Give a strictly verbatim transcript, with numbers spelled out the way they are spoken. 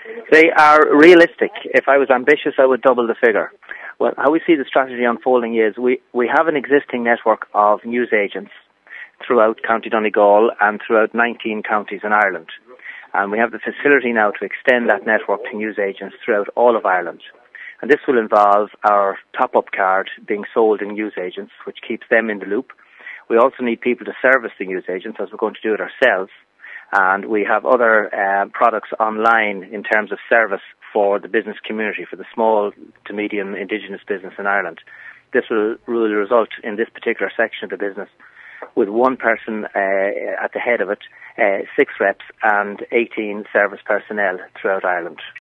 They are realistic. If I was ambitious, I would double the figure. Well, how we see the strategy unfolding is we, we have an existing network of news agents throughout County Donegal and throughout nineteen counties in Ireland. And we have the facility now to extend that network to news agents throughout all of Ireland. And this will involve our top-up card being sold in news agents, which keeps them in the loop. We also need people to service the news agents, as we're going to do it ourselves. And we have other uh, products online in terms of service for the business community, for the small to medium indigenous business in Ireland. This will really result in this particular section of the business with one person uh, at the head of it, uh, six reps and eighteen service personnel throughout Ireland.